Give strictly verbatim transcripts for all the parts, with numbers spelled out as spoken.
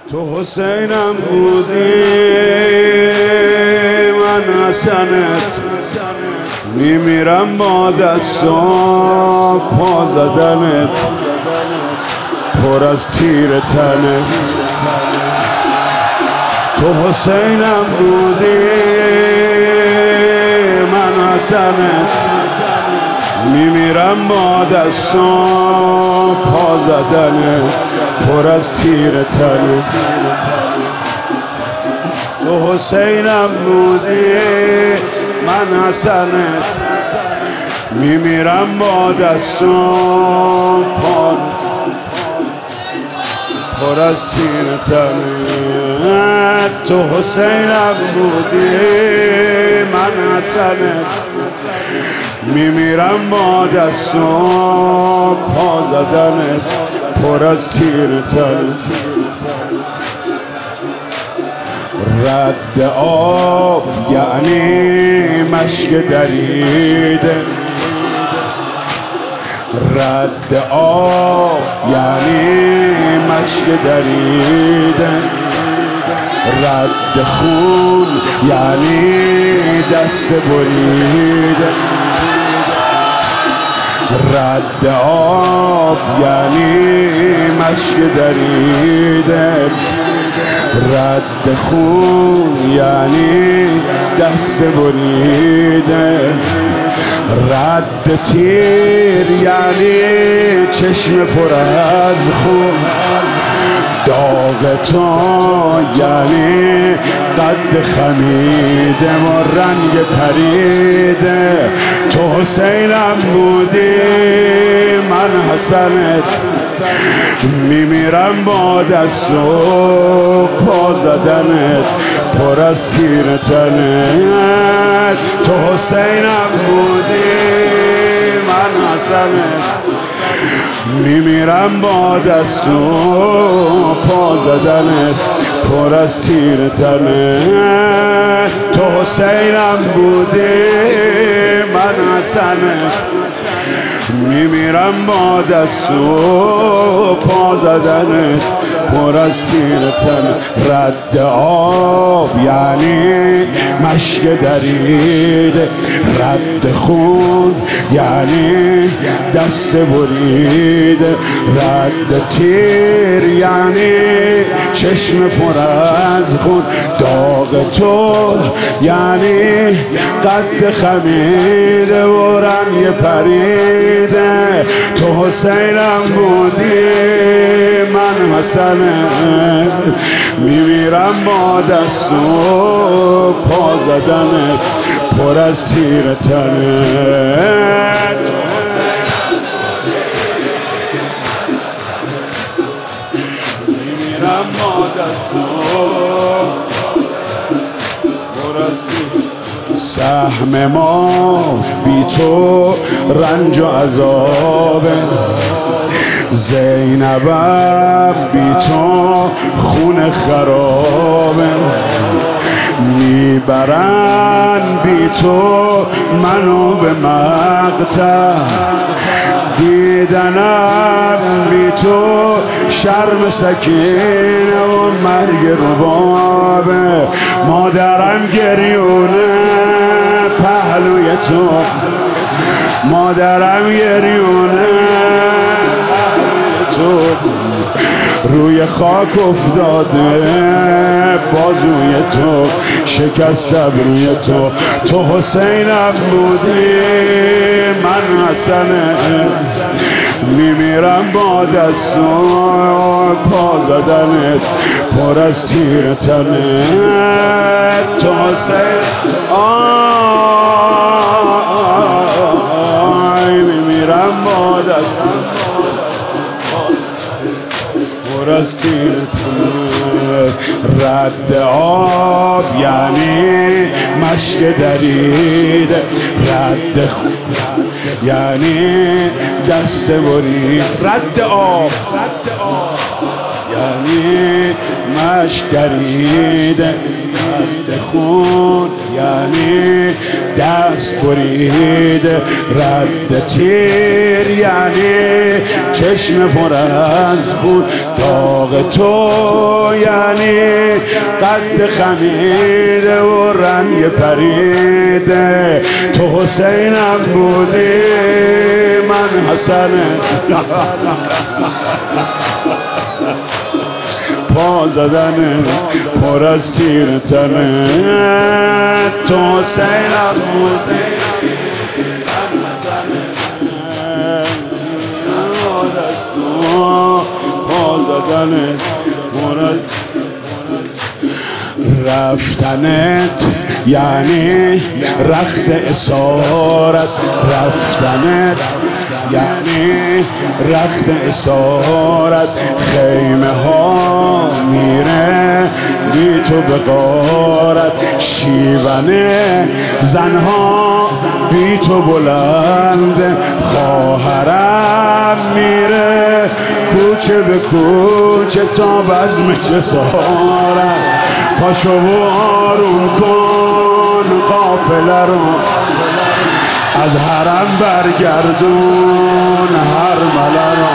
تو حسینم بودی من حسنت، میمیرم با دست و پا زدنت، پر از تیر تنت. تو حسینم بودی من حسنت، میمیرم با دست و پا زدنت، پر از تیر تنت. تو حسینم بودی من حسنت، میمیرم با دست و پا، پر از تیر تنت. تو حسینم بودی من حسنت، میمیرم با دست و پا زدنت، پر از تیر تنت. رد آب یعنی مشک دریده، رد آب یعنی مشک دریده، رد خون یعنی دست بریده، رد آب یعنی مشک دریده، رد خون یعنی دست بریده، رد تیر یعنی چشم پر از خون، داغ تو یعنی قد خمیده و رنگ پریده. تو حسینم بودی من حسنت، میمیرم با دست و پا زدنت، پر از تیر تنت. تو حسینم بودی من حسنت، میمیرم با دست و پا زدنت، پر از تیر تنت. تو حسینم بودی من حسنت، میمیرم با دست و پا زدنت، پر از تیر تنت. رد آب یعنی مشک دریده، رد خون یعنی دست بریده، رد تیر یعنی چشم پر از خون، داغ تو یعنی قد خمیده و رنگ پریده. تو حسینم بودی من حسنت، میمیرم با دست و پا زدنت، پر از تیر تنت. میمیرم با دست و پر از تیر. سهم ما بی تو رنج و عذابه، زینبم بی تو خون خرابه، میبرن بی تو منو به مقتل، دیدنم بی تو شرم سکینه و مرگ ربابه. مادرم گریونه پهلوی تو، مادرم گریونه تو، روی خاک افتاده بازوی تو، شکستم روی تو. تو حسینم بودی من حسنت، میمیرم با دست و پا زدنت، پر از تیر تنت. تو حسین آی میمیرم با دست پر از تیر تنت. رد آب یعنی مشک دریده، رد خون یعنی دست برید. رد آب یعنی مشک دریده، رد خون یعنی دست برید رد تیر، یعنی چشم پر از خون داغ تو، یعنی قد خمیده و رنگ پریده. تو حسینم بودی من حسنه، پا زدن پر از تیر تنه. تو حسینم بودی من حسنه، پا زدن پر از رفتنت، یعنی رخت اسارت. رفتنت یعنی رخت اسارت. خیمه ها میره بی تو به غارت، شیونه زنها بی تو بلند. خواهرم میره کوچه به کوچه تا بزم جسارت. پاشو و آروم کن قافله رو، از حرم برگردون هر مله رو.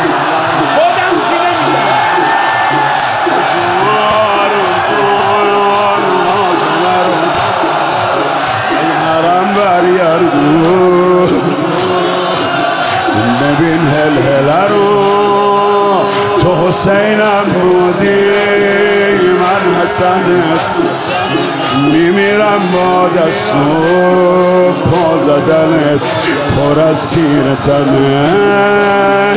آروم کن قافله رو، از حرم برگردون. ببین هل هل رو، تو حسینم بودی من حسنت. میمیرم با دست و پا زدنت پر از تیر تنه.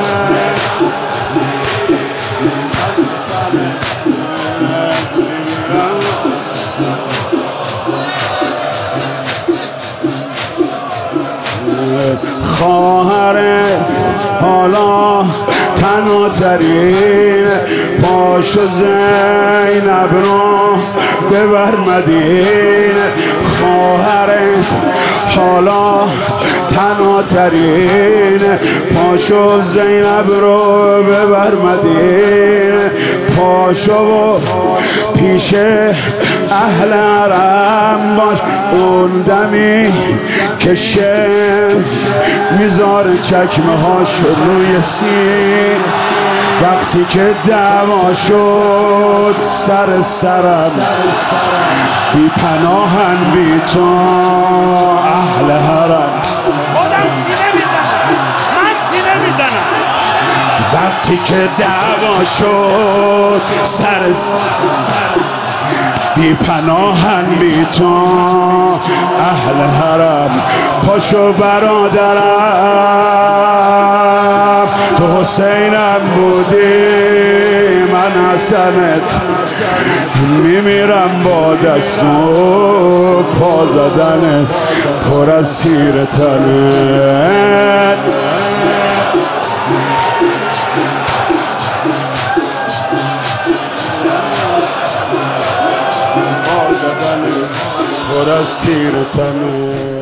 خواهرت حالا تنها ترین، پاشو زینب رو ببر مدینه. خواهرت حالا تنها ترین، پاشو زینب رو ببر مدینه. پاشو و پیش اهل حرم باش، اون دمی که شم میذاره چکمه هاش روی سین. وقتی که دعوا شد سر سرم، بی پناهن بی تو اهل حرم. خودم سینه میزنم، من سینه میزنم. وقتی که دعوا شد سر سرم، بی پناهن بی تو اهل حرم. پاشو برادرم، تو حسینم بودی من حسنت. میمیرم با دست و پا زدنت پر از تیر تنت. پر از تیر تنه.